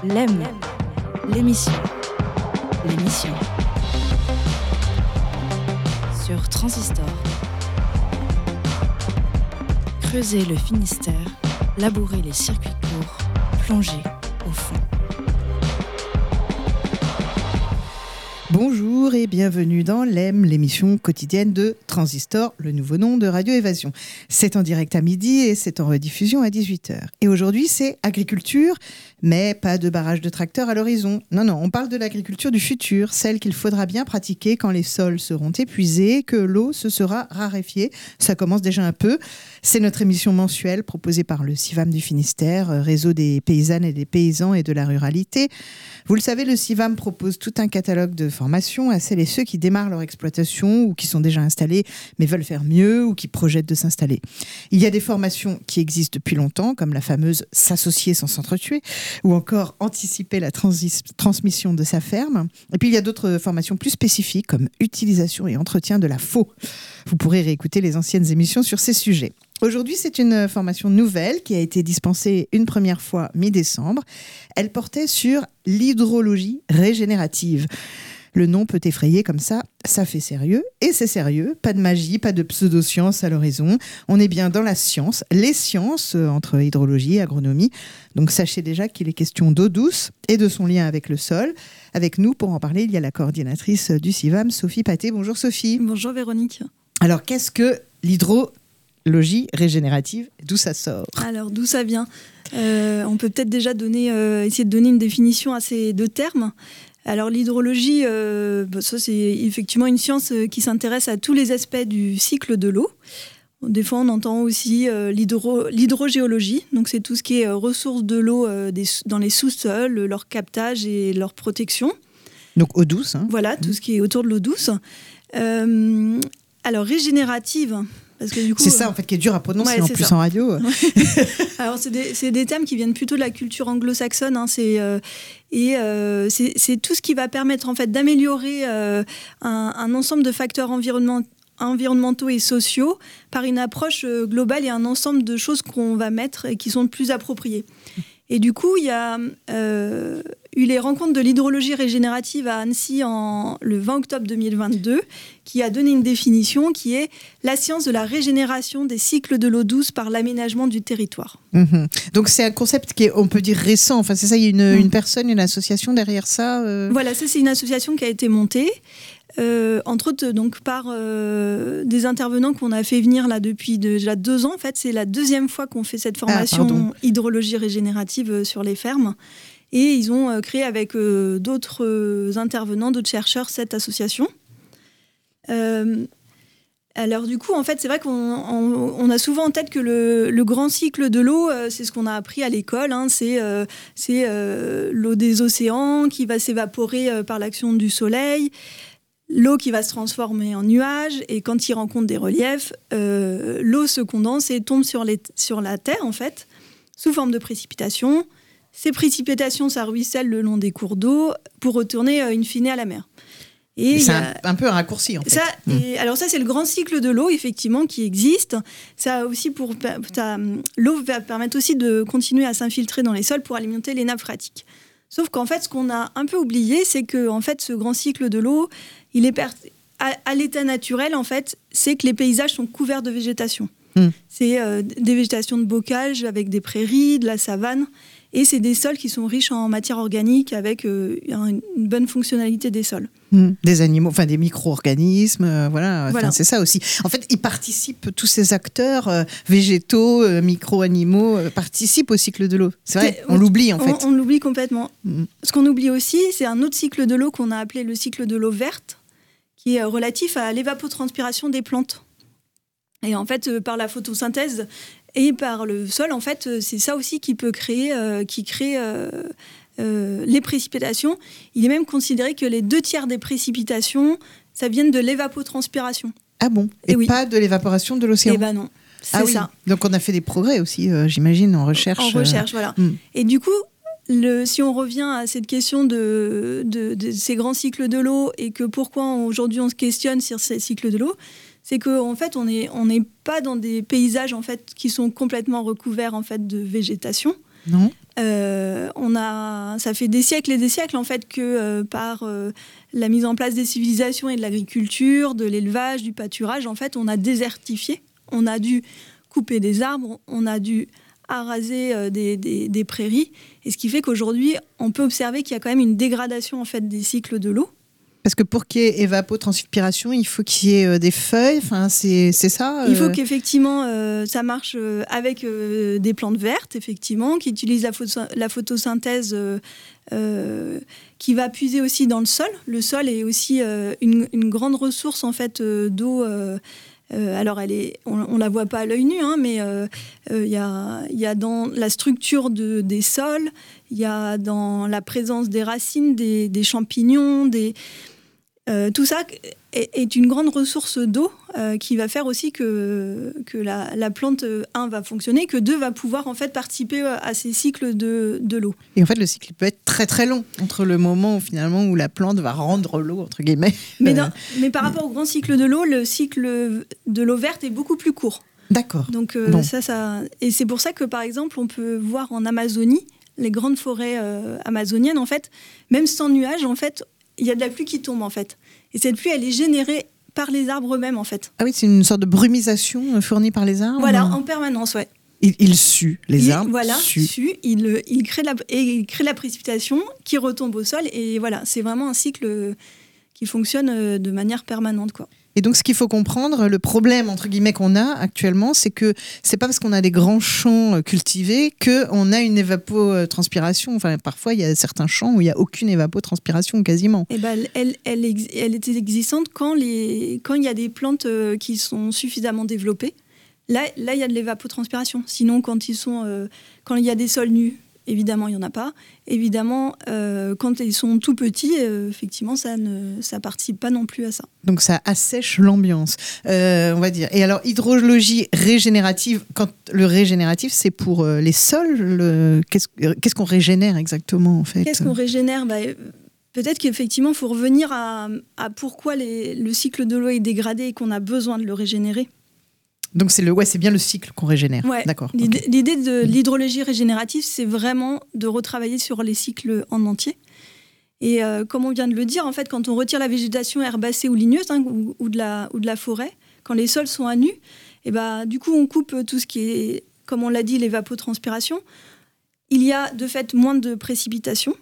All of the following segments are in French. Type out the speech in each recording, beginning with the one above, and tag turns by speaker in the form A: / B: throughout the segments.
A: L'EM, l'émission. L'émission. Sur Transistor. Creuser le Finistère, labourer les circuits courts, plonger au fond.
B: Bonjour et bienvenue dans l'EM, l'émission quotidienne de Transistor, le nouveau nom de Radio Évasion. C'est en direct à midi et c'est en rediffusion à 18h. Et aujourd'hui, c'est agriculture, mais pas de barrage de tracteurs à l'horizon. Non, on parle de l'agriculture du futur, celle qu'il faudra bien pratiquer quand les sols seront épuisés, que l'eau se sera raréfiée. Ça commence déjà un peu. C'est notre émission mensuelle proposée par le CIVAM du Finistère, réseau des paysannes et des paysans et de la ruralité. Vous le savez, le CIVAM propose tout un catalogue de formations à celles et ceux qui démarrent leur exploitation ou qui sont déjà installés mais veulent faire mieux ou qui projettent de s'installer. Il y a des formations qui existent depuis longtemps, comme la fameuse « s'associer sans s'entretuer » ou encore « anticiper la transmission de sa ferme ». Et puis il y a d'autres formations plus spécifiques comme « utilisation et entretien de la faux ». Vous pourrez réécouter les anciennes émissions sur ces sujets. Aujourd'hui, c'est une formation nouvelle qui a été dispensée une première fois mi-décembre. Elle portait sur l'hydrologie régénérative. Le nom peut effrayer comme ça fait sérieux. Et c'est sérieux, pas de magie, pas de pseudo-science à l'horizon. On est bien dans la science, les sciences entre hydrologie et agronomie. Donc sachez déjà qu'il est question d'eau douce et de son lien avec le sol. Avec nous, pour en parler, il y a la coordinatrice du CIVAM, Sophie Paté. Bonjour Sophie.
C: Bonjour Véronique.
B: Alors qu'est-ce que l'hydrologie régénérative, d'où ça sort?
C: Alors, d'où ça vient? On peut peut-être déjà essayer de donner une définition à ces deux termes. Alors, l'hydrologie, ça, c'est effectivement une science qui s'intéresse à tous les aspects du cycle de l'eau. Des fois, on entend aussi l'hydrogéologie. Donc, c'est tout ce qui est ressources de l'eau dans les sous-sols, leur captage et leur protection.
B: Donc, eau douce.
C: Voilà, tout ce qui est autour de l'eau douce. Alors, régénérative... Parce que du coup,
B: c'est ça en fait qui est dur à prononcer en plus ça. En radio.
C: Alors c'est des termes qui viennent plutôt de la culture anglo-saxonne. C'est tout ce qui va permettre en fait d'améliorer un ensemble de facteurs environnementaux et sociaux par une approche globale et un ensemble de choses qu'on va mettre et qui sont plus appropriées. Et du coup, il y a eu les rencontres de l'hydrologie régénérative à Annecy le 20 octobre 2022, qui a donné une définition qui est la science de la régénération des cycles de l'eau douce par l'aménagement du territoire.
B: Mmh. Donc c'est un concept qui est, on peut dire, récent. Enfin, c'est ça, il y a une personne, une association derrière ça
C: Voilà, ça c'est une association qui a été montée. Entre autres donc par des intervenants qu'on a fait venir là depuis déjà 2 ans. En fait, c'est la 2e fois qu'on fait cette formation hydrologie régénérative sur les fermes. Et ils ont créé avec d'autres intervenants, d'autres chercheurs, cette association. Alors du coup, en fait, c'est vrai qu'on a souvent en tête que le grand cycle de l'eau, c'est ce qu'on a appris à l'école. C'est l'eau des océans qui va s'évaporer par l'action du soleil. L'eau qui va se transformer en nuage et quand il rencontre des reliefs, l'eau se condense et tombe sur la terre en fait, sous forme de précipitations. Ces précipitations, ça ruisselle le long des cours d'eau pour retourner in fine à la mer.
B: Et c'est un peu un raccourci en fait.
C: Alors ça, c'est le grand cycle de l'eau effectivement qui existe. L'eau va permettre aussi de continuer à s'infiltrer dans les sols pour alimenter les nappes phréatiques. Sauf qu'en fait, ce qu'on a un peu oublié, c'est que en fait, ce grand cycle de l'eau, il est à l'état naturel, en fait, c'est que les paysages sont couverts de végétation. C'est des végétations de bocage avec des prairies, de la savane, et c'est des sols qui sont riches en matière organique avec une bonne fonctionnalité des sols.
B: Des animaux, enfin des micro-organismes, voilà. Enfin, c'est ça aussi. En fait, ils participent, tous ces acteurs végétaux, micro-animaux, participent au cycle de l'eau. C'est vrai, on l'oublie en fait.
C: On l'oublie complètement. Ce qu'on oublie aussi, c'est un autre cycle de l'eau qu'on a appelé le cycle de l'eau verte, qui est relatif à l'évapotranspiration des plantes. Et en fait, par la photosynthèse et par le sol, en fait, c'est ça aussi qui crée les précipitations. Il est même considéré que les 2/3 des précipitations, ça viennent de l'évapotranspiration.
B: Ah bon? Et pas de l'évaporation de l'océan?
C: Eh ben non, c'est ça.
B: Donc on a fait des progrès aussi, j'imagine, en recherche.
C: En recherche, voilà. Et du coup, si on revient à cette question de ces grands cycles de l'eau et que pourquoi aujourd'hui on se questionne sur ces cycles de l'eau, c'est qu'en fait, on n'est pas dans des paysages en fait, qui sont complètement recouverts en fait, de végétation.
B: Non.
C: Ça fait des siècles et des siècles en fait que par la mise en place des civilisations et de l'agriculture, de l'élevage, du pâturage, en fait, on a désertifié. On a dû couper des arbres, on a dû araser des prairies, et ce qui fait qu'aujourd'hui, on peut observer qu'il y a quand même une dégradation en fait des cycles de l'eau.
B: Parce que pour qu'il y ait évapotranspiration, il faut qu'il y ait des feuilles, enfin, c'est ça
C: Il faut qu'effectivement ça marche avec des plantes vertes, effectivement, qui utilisent la photosynthèse, qui va puiser aussi dans le sol. Le sol est aussi une grande ressource en fait d'eau. Alors on la voit pas à l'œil nu, hein, mais il y a dans la structure des sols, il y a dans la présence des racines, des champignons, tout ça est une grande ressource d'eau qui va faire aussi que la plante, va fonctionner, que 2, va pouvoir en fait participer à ces cycles de l'eau.
B: Et en fait, le cycle peut être très très long entre le moment où la plante va rendre l'eau, entre guillemets.
C: Mais par rapport au grand cycle de l'eau, le cycle de l'eau verte est beaucoup plus court.
B: D'accord.
C: Donc et c'est pour ça que par exemple, on peut voir en Amazonie, les grandes forêts amazoniennes, en fait, même sans nuages, en fait, il y a de la pluie qui tombe en fait. Et cette pluie, elle est générée par les arbres eux-mêmes en fait.
B: Ah oui, c'est une sorte de brumisation fournie par les arbres.
C: Voilà, en permanence, ouais.
B: Ils suent, les arbres.
C: Voilà,
B: suent.
C: Ils créent de la précipitation qui retombe au sol. Et voilà, c'est vraiment un cycle qui fonctionne de manière permanente, quoi.
B: Et donc, ce qu'il faut comprendre, le problème, entre guillemets, qu'on a actuellement, c'est que c'est pas parce qu'on a des grands champs cultivés qu'on a une évapotranspiration. Enfin, parfois, il y a certains champs où il n'y a aucune évapotranspiration, quasiment.
C: Et ben, elle était existante quand il y a des plantes qui sont suffisamment développées. Là, il y a de l'évapotranspiration. Sinon, quand il y a des sols nus, évidemment, il n'y en a pas. Évidemment, quand ils sont tout petits, effectivement, ça participe pas non plus à ça.
B: Donc, ça assèche l'ambiance, on va dire. Et alors, hydrologie régénérative, quand le régénératif, c'est pour les sols, qu'est-ce qu'on régénère exactement, en fait ?
C: Qu'est-ce qu'on régénère ? Peut-être qu'effectivement, il faut revenir à pourquoi le cycle de l'eau est dégradé et qu'on a besoin de le régénérer.
B: Donc c'est bien le cycle qu'on régénère.
C: Ouais.
B: D'accord.
C: L'idée de l'hydrologie régénérative, c'est vraiment de retravailler sur les cycles en entier. Et comme on vient de le dire, en fait, quand on retire la végétation herbacée ou ligneuse, ou de la forêt, quand les sols sont à nu, et du coup on coupe tout ce qui est, comme on l'a dit, l'évapotranspiration. Il y a de fait moins de précipitations,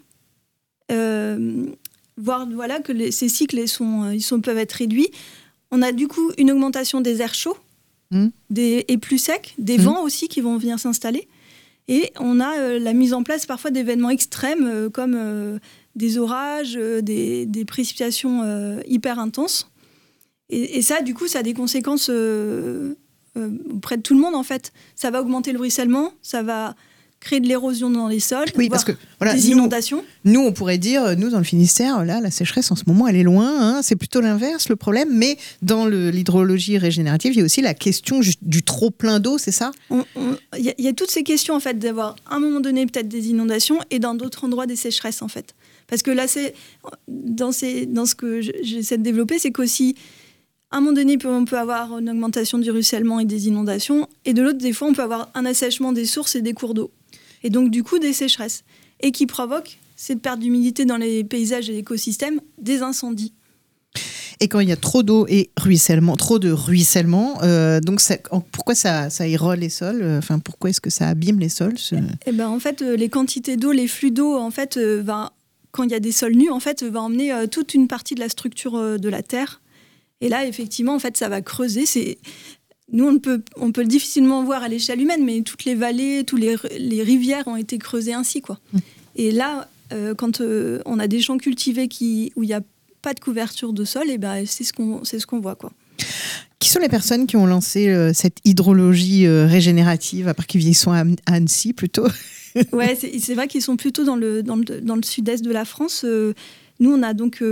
C: voire que ces cycles peuvent être réduits. On a du coup une augmentation des airs chauds. Et plus secs, des vents aussi qui vont venir s'installer. Et on a la mise en place parfois d'événements extrêmes comme des orages, des précipitations hyper intenses. Et ça, du coup, ça a des conséquences auprès de tout le monde, en fait. Ça va augmenter le ruissellement, ça va créer de l'érosion dans les sols,
B: parce que,
C: des inondations.
B: Nous, on pourrait dire, nous, dans le Finistère, là, la sécheresse, en ce moment, elle est loin. C'est plutôt l'inverse, le problème. Mais dans l'hydrologie régénérative, il y a aussi la question du trop plein d'eau, c'est ça ?
C: Il y a toutes ces questions, en fait, d'avoir, à un moment donné, peut-être des inondations et dans d'autres endroits, des sécheresses, en fait. Parce que là, dans ce que j'essaie de développer, c'est qu'aussi, à un moment donné, on peut avoir une augmentation du ruissellement et des inondations. Et de l'autre, des fois, on peut avoir un assèchement des sources et des cours d'eau. Et donc, du coup, des sécheresses. Et qui provoquent cette perte d'humidité dans les paysages et l'écosystème, des incendies.
B: Et quand il y a trop d'eau et trop de ruissellement, donc pourquoi ça érode les sols ? Pourquoi est-ce que ça abîme les sols
C: En fait, les quantités d'eau, les flux d'eau, en fait, quand il y a des sols nus, en fait, va emmener toute une partie de la structure de la terre. Et là, effectivement, en fait, ça va creuser. Nous, on peut difficilement voir à l'échelle humaine, mais toutes les vallées, toutes les rivières ont été creusées ainsi, quoi. Et là, quand on a des champs cultivés où il n'y a pas de couverture de sol, c'est ce qu'on voit, quoi.
B: Qui sont les personnes qui ont lancé cette hydrologie régénérative, à part qu'ils sont à Annecy, plutôt ?
C: Ouais, c'est vrai qu'ils sont plutôt dans le sud-est de la France. Nous, on a donc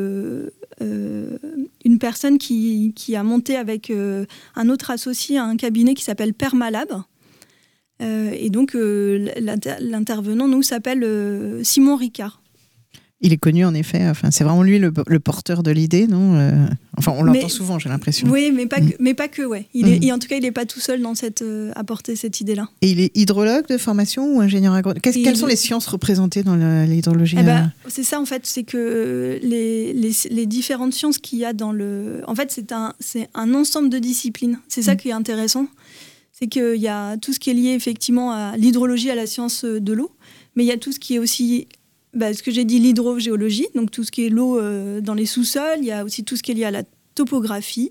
C: une personne qui a monté avec un autre associé un cabinet qui s'appelle Permalab. Et donc, l'intervenant, nous, s'appelle Simon Ricard.
B: Il est connu en effet, enfin, c'est vraiment lui le porteur de l'idée, non Enfin, on l'entend souvent, j'ai l'impression.
C: Oui, mais pas que, ouais. En tout cas, il n'est pas tout seul à porter cette idée-là.
B: Et il est hydrologue de formation ou ingénieur agronome ? Quelles sont les sciences représentées dans l'hydrologie ?
C: C'est ça, en fait, c'est que les différentes sciences qu'il y a dans le... En fait, c'est un ensemble de disciplines. C'est ça qui est intéressant. C'est qu'il y a tout ce qui est lié, effectivement, à l'hydrologie, à la science de l'eau, mais il y a tout ce qui est aussi... ce que j'ai dit, l'hydrogéologie, donc tout ce qui est l'eau dans les sous-sols. Il y a aussi tout ce qui est lié à la topographie.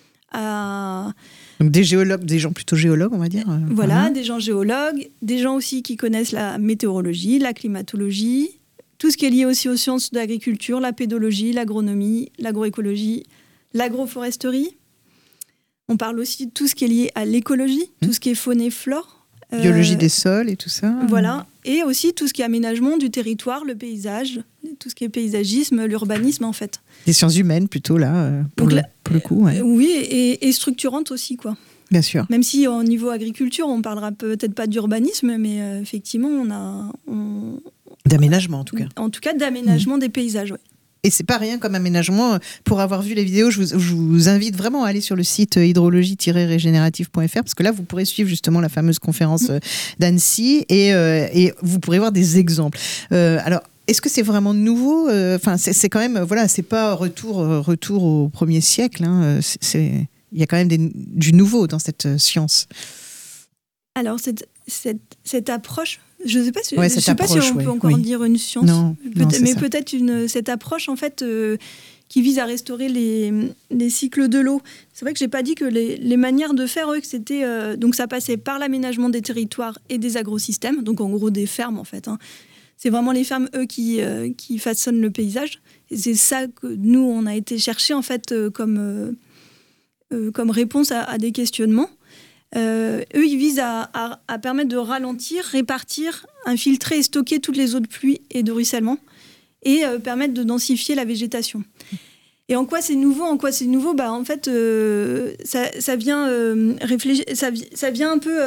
B: Donc des géologues, des gens plutôt géologues, on va dire.
C: Voilà, des gens géologues, des gens aussi qui connaissent la météorologie, la climatologie, tout ce qui est lié aussi aux sciences de l'agriculture, la pédologie, l'agronomie, l'agroécologie, l'agroforesterie. On parle aussi de tout ce qui est lié à l'écologie, tout ce qui est faune et flore.
B: Biologie des sols et tout ça.
C: Voilà, et aussi tout ce qui est aménagement du territoire, le paysage, tout ce qui est paysagisme, l'urbanisme en fait.
B: Des sciences humaines plutôt là, pour le coup. Ouais.
C: Oui, et structurantes aussi quoi.
B: Bien sûr.
C: Même si au niveau agriculture, on parlera peut-être pas d'urbanisme, mais effectivement
B: d'aménagement en tout cas.
C: En tout cas d'aménagement des paysages, ouais.
B: Et c'est pas rien comme aménagement. Pour avoir vu les vidéos, je vous invite vraiment à aller sur le site hydrologie-régénérative.fr parce que là, vous pourrez suivre justement la fameuse conférence d'Annecy et vous pourrez voir des exemples. Alors, est-ce que c'est vraiment nouveau ? Enfin, c'est quand même, voilà, c'est pas retour au 1er siècle. Hein. Il y a quand même du nouveau dans cette science.
C: Alors, cette approche, je ne sais pas si, on peut encore dire une science,
B: non,
C: mais peut-être cette approche en fait qui vise à restaurer les cycles de l'eau. C'est vrai que je n'ai pas dit que les manières de faire, eux, que c'était donc ça passait par l'aménagement des territoires et des agrosystèmes, donc en gros des fermes en fait. Hein. C'est vraiment les fermes, eux, qui façonnent le paysage. Et c'est ça que nous, on a été chercher en fait comme réponse à des questionnements. Eux, ils visent à permettre de ralentir, répartir, infiltrer et stocker toutes les eaux de pluie et de ruissellement et permettre de densifier la végétation. Et en quoi c'est nouveau ? En fait, ça vient réfléchir, ça vient un peu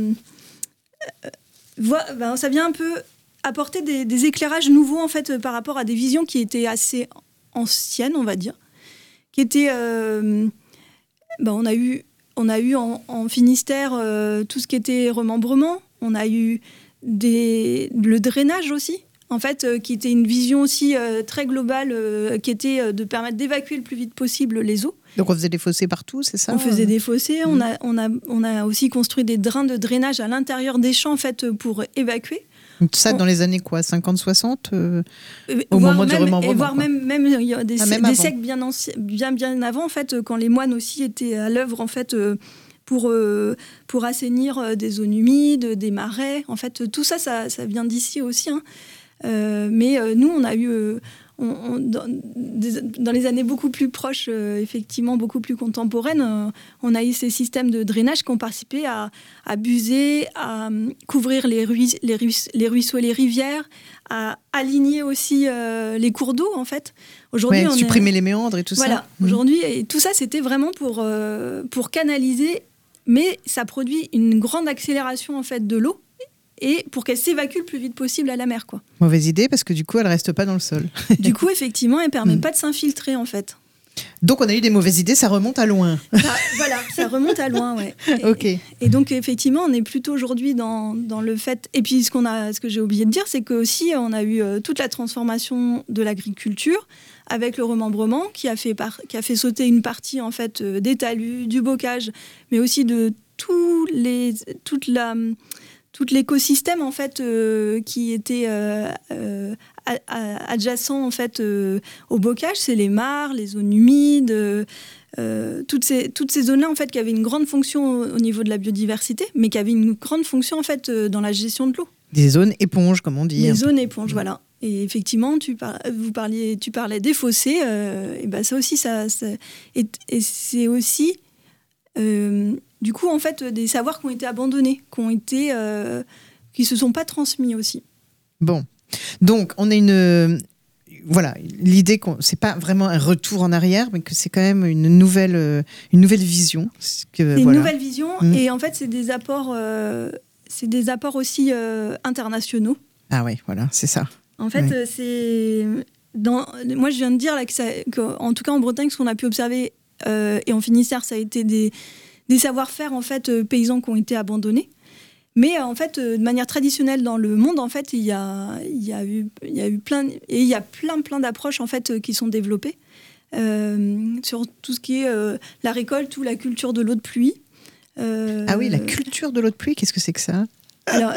C: apporter des éclairages nouveaux en fait par rapport à des visions qui étaient assez anciennes, on va dire, qui étaient on a eu en Finistère tout ce qui était remembrement. On a eu le drainage aussi, en fait, qui était une vision aussi très globale, qui était de permettre d'évacuer le plus vite possible les eaux.
B: Donc on faisait des fossés partout, c'est ça ?
C: On faisait des fossés. On a aussi construit des drains de drainage à l'intérieur des champs, en fait, pour évacuer.
B: Tout ça dans les années quoi, 50, 60 au moment du remembrement.
C: Et voire même il y a des siècles bien avant, en fait, quand les moines aussi étaient à l'œuvre, en fait, pour assainir des zones humides, des marais. En fait, tout ça vient d'ici aussi. Hein. Mais nous, on a eu... dans les années beaucoup plus proches, effectivement beaucoup plus contemporaines, on a eu ces systèmes de drainage qui ont participé à buser, à couvrir les ruisseaux et les rivières, à aligner aussi les cours d'eau en fait.
B: Aujourd'hui, supprimer les méandres et tout ça.
C: Voilà, aujourd'hui, et tout ça c'était vraiment pour canaliser, mais ça produit une grande accélération en fait de l'eau. Et pour qu'elle s'évacue le plus vite possible à la mer, quoi.
B: Mauvaise idée, parce que du coup, elle reste pas dans le sol.
C: Du coup, effectivement, elle permet pas de s'infiltrer, en fait.
B: Donc, on a eu des mauvaises idées, ça remonte à loin.
C: Voilà, ça remonte à loin, ouais. Et donc, effectivement, on est plutôt aujourd'hui dans le fait... Et puis, ce que j'ai oublié de dire, c'est qu'aussi, on a eu toute la transformation de l'agriculture avec le remembrement qui a fait sauter une partie, en fait, des talus, du bocage, mais aussi de tout l'écosystème en fait qui était adjacent en fait au bocage, c'est les mares, les zones humides, toutes ces zones-là en fait qui avaient une grande fonction au niveau de la biodiversité, mais qui avaient une grande fonction en fait dans la gestion de l'eau.
B: Des zones éponges, comme on dit.
C: Des zones éponges, voilà. Et effectivement, tu parlais des fossés, et ben ça aussi, et c'est aussi du coup, en fait, des savoirs qui ont été abandonnés, qui se sont pas transmis aussi.
B: Bon, donc on a l'idée c'est pas vraiment un retour en arrière, mais que c'est quand même une nouvelle vision.
C: Une nouvelle vision, et en fait, c'est des apports aussi internationaux.
B: Ah oui, voilà, c'est ça.
C: En fait, moi, je viens de dire là qu'en tout cas en Bretagne, ce qu'on a pu observer et en Finistère, ça a été des savoir-faire en fait paysans qui ont été abandonnés. Mais en fait, de manière traditionnelle dans le monde, en fait, il y a eu plein d'approches en fait qui sont développées sur tout ce qui est la récolte ou la culture de l'eau de pluie.
B: Ah oui, la culture de l'eau de pluie, qu'est-ce que c'est que ça ?
C: Alors,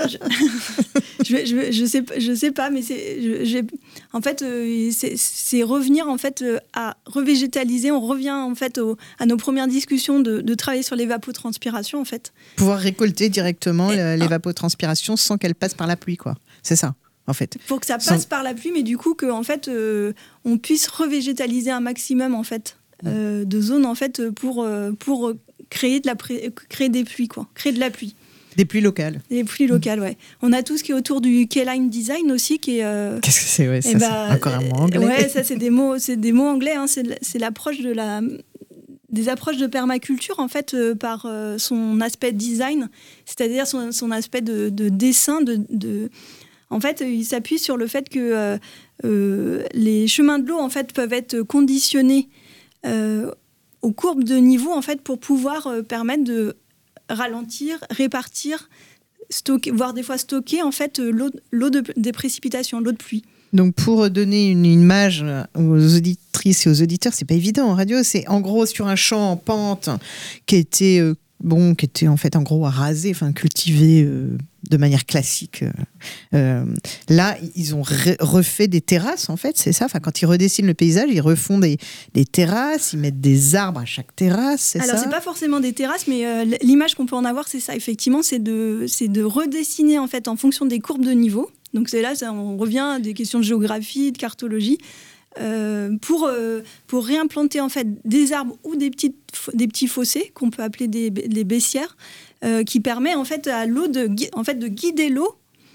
C: je sais pas, mais en fait, c'est revenir en fait à revégétaliser. On revient en fait à nos premières discussions de travailler sur l'évapotranspiration en fait.
B: Pouvoir récolter directement l'évapotranspiration sans qu'elle passe par la pluie, quoi. C'est ça, en fait.
C: Pour que ça passe par la pluie, mais du coup que en fait on puisse revégétaliser un maximum en fait de zones en fait pour créer des pluies, quoi, créer de la pluie.
B: Des pluies locales.
C: Des pluies locales, ouais. On a tout ce qui est autour du Keyline Design aussi, qui est...
B: Qu'est-ce que c'est, ouais, ça, c'est encore un mot anglais.
C: Ouais, ça, c'est des mots anglais. Hein, c'est l'approche des approches de permaculture, en fait, par son aspect design, c'est-à-dire son aspect de dessin. En fait, il s'appuie sur le fait que les chemins de l'eau, en fait, peuvent être conditionnés aux courbes de niveau, en fait, pour pouvoir permettre de ralentir, répartir, stocker, voire des fois stocker en fait l'eau des précipitations, l'eau de pluie.
B: Donc pour donner une image aux auditrices et aux auditeurs, c'est pas évident en radio, c'est en gros sur un champ en pente qui était en fait en gros à raser, enfin cultivé de manière classique. Là, ils ont refait des terrasses en fait, c'est ça. Enfin, quand ils redessinent le paysage, ils refont des terrasses, ils mettent des arbres à chaque terrasse. C'est
C: Alors
B: ça.
C: c'est pas forcément des terrasses, mais l'image qu'on peut en avoir, c'est ça. Effectivement, c'est de redessiner en fait en fonction des courbes de niveau. Donc c'est là, on revient à des questions de géographie, de cartologie. Pour réimplanter en fait des arbres ou des petits fossés qu'on peut appeler des baissières qui permet en fait à l'eau de guider l'eau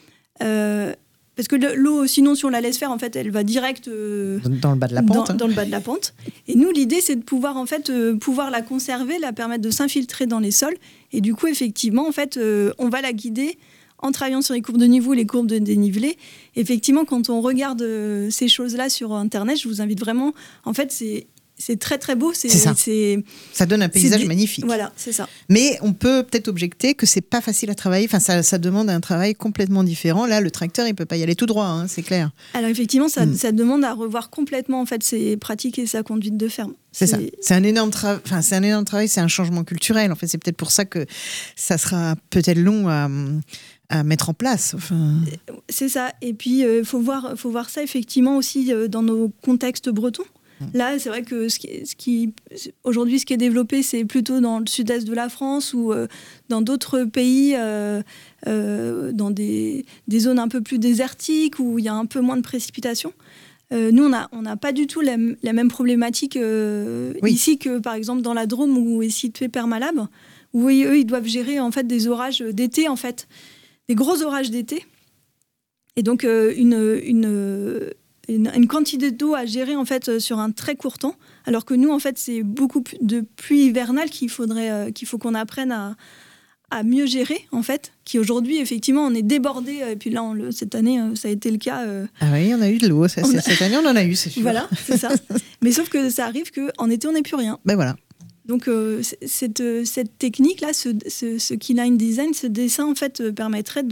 C: parce que l'eau sinon si on la laisse faire en fait elle va direct
B: dans le bas de la pente
C: dans le bas de la pente et nous l'idée c'est de pouvoir en fait pouvoir la conserver, la permettre de s'infiltrer dans les sols et du coup effectivement en fait on va la guider en travaillant sur les courbes de niveau, les courbes de dénivelé. Effectivement, quand on regarde ces choses-là sur Internet, je vous invite vraiment... En fait, c'est très, très beau.
B: C'est ça. Ça donne un paysage magnifique.
C: Voilà, c'est ça.
B: Mais on peut peut-être objecter que c'est pas facile à travailler. Enfin, ça demande un travail complètement différent. Là, le tracteur, il peut pas y aller tout droit, hein, c'est clair.
C: Alors, effectivement, ça demande à revoir complètement en fait, ses pratiques et sa conduite de ferme.
B: C'est ça. C'est un énorme travail, c'est un changement culturel. En fait, c'est peut-être pour ça que ça sera peut-être long à mettre en place. Enfin...
C: C'est ça. Et puis, faut voir ça effectivement aussi dans nos contextes bretons. Là, c'est vrai que aujourd'hui, ce qui est développé, c'est plutôt dans le sud-est de la France ou dans d'autres pays, dans des zones un peu plus désertiques où il y a un peu moins de précipitations. Nous, on n'a pas du tout la même problématique ici que, par exemple, dans la Drôme où est situé Permalab, où eux, ils doivent gérer en fait, des orages d'été, en fait. Des gros orages d'été et donc une quantité d'eau à gérer en fait sur un très court temps alors que nous en fait c'est beaucoup de pluie hivernale qu'il faut qu'on apprenne à mieux gérer en fait qui aujourd'hui effectivement on est débordé et puis là cette année ça a été le cas
B: ah oui on a eu de l'eau cette année on en a eu c'est sûr
C: voilà c'est ça mais sauf que ça arrive qu'en été on n'ait plus rien
B: ben voilà.
C: Donc cette technique-là, ce Keyline Design, ce dessin, en fait, permettrait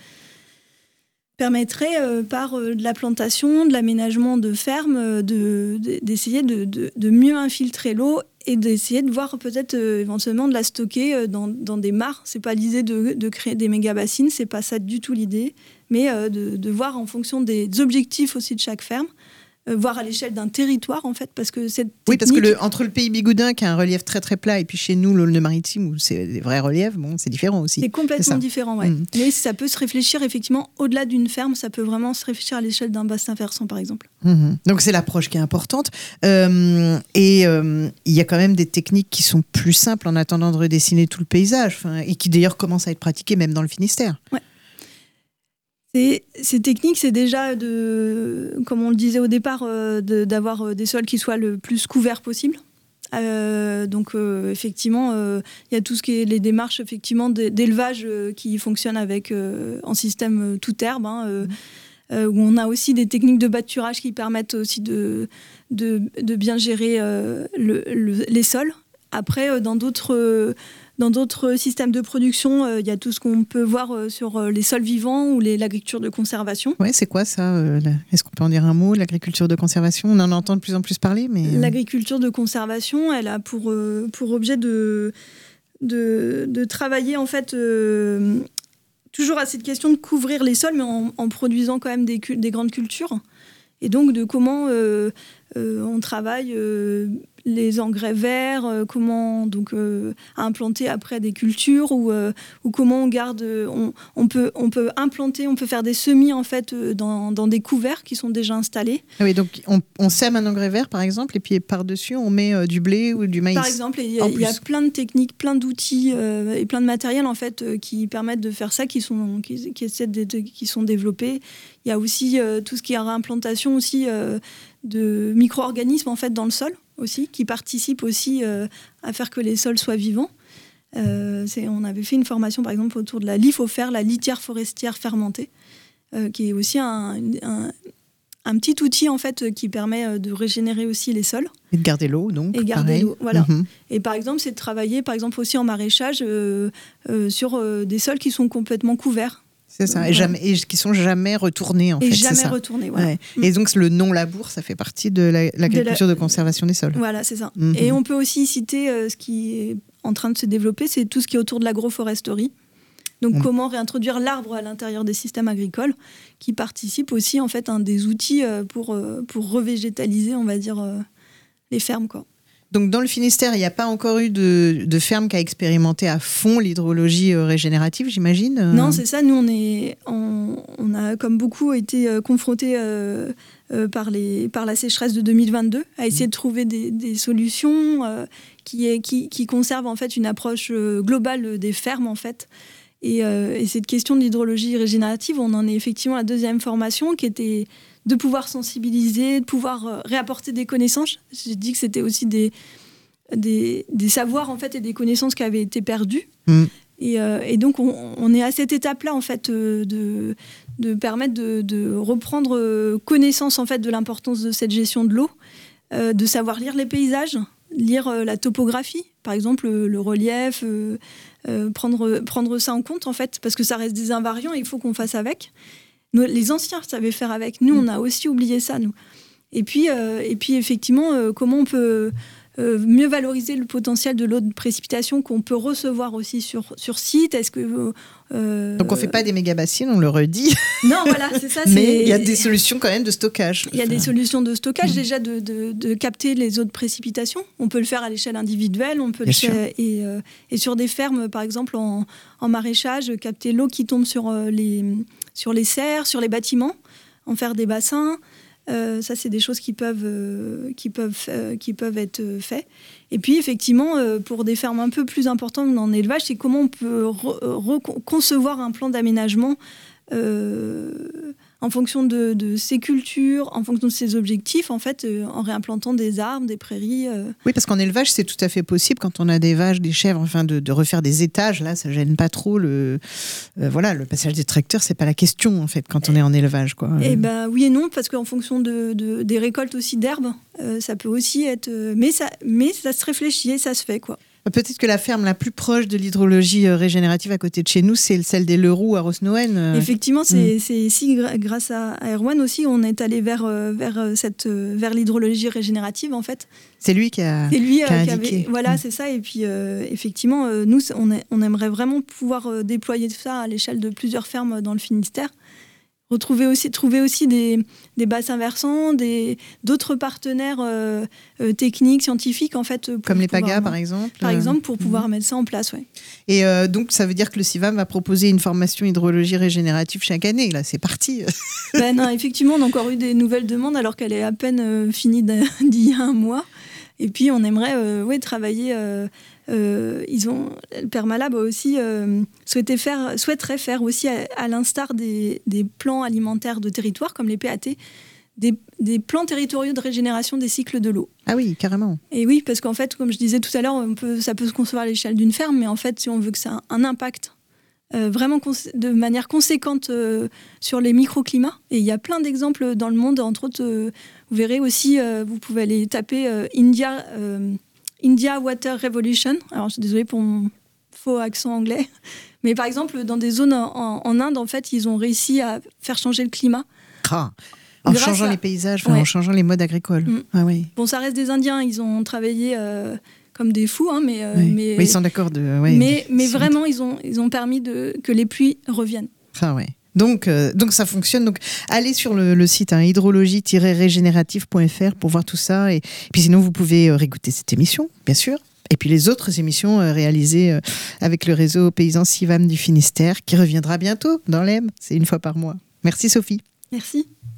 C: par de la plantation, de l'aménagement de fermes, d'essayer de mieux infiltrer l'eau et d'essayer de voir peut-être éventuellement de la stocker dans des mares. C'est pas l'idée de créer des méga-bassines, c'est pas ça du tout l'idée, mais de voir en fonction des objectifs aussi de chaque ferme, voir à l'échelle d'un territoire en fait parce que cette technique...
B: Oui parce que entre le pays bigoudin qui a un relief très très plat et puis chez nous l'Aulne-Maritime où c'est des vrais reliefs c'est différent aussi.
C: C'est complètement différent ouais. Mais ça peut se réfléchir effectivement au-delà d'une ferme, ça peut vraiment se réfléchir à l'échelle d'un bassin versant par exemple.
B: Donc c'est l'approche qui est importante et il y a quand même des techniques qui sont plus simples en attendant de redessiner tout le paysage et qui d'ailleurs commencent à être pratiquées même dans le Finistère.
C: Ouais. Ces techniques, c'est déjà, comme on le disait au départ, d'avoir des sols qui soient le plus couverts possible. Donc, effectivement, il y a tout ce qui est les démarches effectivement, d'élevage qui fonctionnent en système toute herbe. où on a aussi des techniques de bâturage qui permettent aussi de bien gérer les sols. Après, dans d'autres systèmes de production, il y a tout ce qu'on peut voir sur les sols vivants ou l'agriculture de conservation.
B: Ouais, c'est quoi ça Est-ce qu'on peut en dire un mot, l'agriculture de conservation? On en entend de plus en plus parler, mais...
C: L'agriculture de conservation, elle a pour objet de travailler en fait toujours à cette question de couvrir les sols, mais en produisant quand même des grandes cultures. Et donc de comment on travaille les engrais verts, comment donc implanter après des cultures ou comment on garde, on peut implanter, on peut faire des semis en fait dans des couverts qui sont déjà installés.
B: Ah oui, donc on sème un engrais vert par exemple et puis par-dessus on met du blé ou du maïs.
C: Par exemple, il y a plein de techniques, plein d'outils et plein de matériel en fait qui permettent de faire ça, qui sont développés. Il y a aussi tout ce qui est réimplantation aussi de micro-organismes en fait dans le sol aussi, qui participent aussi à faire que les sols soient vivants. On avait fait une formation par exemple autour de la lithofère, la litière forestière fermentée, qui est aussi un petit outil en fait qui permet de régénérer aussi les sols.
B: Et de garder l'eau donc.
C: Et garder l'eau, voilà.
B: Mm-hmm.
C: Et par exemple, c'est de travailler par exemple aussi en maraîchage sur des sols qui sont complètement couverts.
B: C'est ça, et qui sont jamais retournés en fait.
C: Et jamais
B: c'est ça.
C: Retournés, voilà.
B: Ouais. Et donc le non-labour, ça fait partie de l'agriculture de conservation des sols.
C: Voilà, c'est ça.
B: Mm-hmm.
C: Et on peut aussi citer ce qui est en train de se développer, c'est tout ce qui est autour de l'agroforesterie. Donc comment réintroduire l'arbre à l'intérieur des systèmes agricoles, qui participent aussi en fait des outils pour revégétaliser, on va dire, les fermes, quoi.
B: Donc dans le Finistère, il n'y a pas encore eu de ferme qui a expérimenté à fond l'hydrologie régénérative, j'imagine.
C: Non, c'est ça. Nous, on a comme beaucoup été confrontés par la sécheresse de 2022 à essayer de trouver des solutions qui conservent en fait une approche globale des fermes en fait. Et cette question de l'hydrologie régénérative, on en est effectivement à la deuxième formation qui était de pouvoir sensibiliser, de pouvoir réapporter des connaissances. J'ai dit que c'était aussi des savoirs en fait et des connaissances qui avaient été perdues. Et donc on est à cette étape-là en fait de permettre de reprendre connaissance en fait de l'importance de cette gestion de l'eau, de savoir lire les paysages, lire la topographie, par exemple le relief, prendre ça en compte en fait, parce que ça reste des invariants et il faut qu'on fasse avec. Les anciens savaient faire avec. Nous, on a aussi oublié ça, nous. Et puis effectivement, comment on peut mieux valoriser le potentiel de l'eau de précipitation qu'on peut recevoir aussi sur site. Est-ce que
B: donc on fait pas des méga bassines, on le redit.
C: Non, voilà, c'est ça.
B: Mais il y a des solutions quand même de stockage.
C: Il y a des solutions de stockage déjà de capter les eaux de précipitation. On peut le faire à l'échelle individuelle, on peut et sur des fermes, par exemple en maraîchage, capter l'eau qui tombe sur les serres, sur les bâtiments, en faire des bassins. Ça, c'est des choses qui peuvent être faites. Et puis, effectivement, pour des fermes un peu plus importantes en élevage, c'est comment on peut concevoir un plan d'aménagement en fonction de ces cultures, en fonction de ces objectifs, en fait, en réimplantant des arbres, des prairies.
B: Oui, parce qu'en élevage, c'est tout à fait possible quand on a des vaches, des chèvres, enfin, de refaire des étages. Là, ça gêne pas trop le passage des tracteurs. C'est pas la question en fait quand on est en élevage, quoi.
C: Eh ben oui et non, parce qu'en fonction des récoltes aussi d'herbes, ça peut aussi être. Mais ça se réfléchit et ça se fait, quoi.
B: Peut-être que la ferme la plus proche de l'hydrologie régénérative à côté de chez nous, c'est celle des Leroux à Rosnoën.
C: Effectivement, c'est ici, grâce à Erwan aussi, on est allé vers l'hydrologie régénérative, en fait.
B: C'est lui qui a indiqué.
C: Voilà, c'est ça. Et puis, effectivement, nous, on aimerait vraiment pouvoir déployer ça à l'échelle de plusieurs fermes dans le Finistère. Trouver aussi des bassins versants, d'autres partenaires techniques, scientifiques en fait.
B: Comme les PAGA par exemple.
C: Par exemple, pour pouvoir mettre ça en place, ouais.
B: Et donc ça veut dire que le CIVAM va proposer une formation hydrologie régénérative chaque année. Là, c'est parti.
C: Non, effectivement, on a encore eu des nouvelles demandes alors qu'elle est à peine finie d'il y a un mois. Et puis on aimerait travailler. Le Permalab aussi souhaiterait faire aussi, à l'instar des plans alimentaires de territoire comme les PAT, des plans territoriaux de régénération des cycles de l'eau.
B: Ah oui, carrément.
C: Et oui, parce qu'en fait, comme je disais tout à l'heure, ça peut se concevoir à l'échelle d'une ferme, mais en fait, si on veut que ça ait un impact vraiment de manière conséquente sur les microclimats. Et il y a plein d'exemples dans le monde, entre autres, vous verrez aussi, vous pouvez aller taper India Water Revolution. Alors, je suis désolée pour mon faux accent anglais. Mais par exemple, dans des zones en Inde, en fait, ils ont réussi à faire changer le climat.
B: En changeant les paysages, en changeant les modes agricoles. Ah, oui.
C: Bon, ça reste des Indiens, ils ont travaillé comme des fous, hein, mais
B: ils sont d'accord.
C: Mais vraiment, ils ont permis que les pluies reviennent.
B: Donc ça fonctionne. Donc allez sur le site hydrologie-régénérative.fr pour voir tout ça. Et puis sinon, vous pouvez réécouter cette émission, bien sûr. Et puis les autres émissions réalisées avec le réseau paysan CIVAM du Finistère, qui reviendra bientôt dans l'EM. C'est une fois par mois. Merci Sophie.
C: Merci.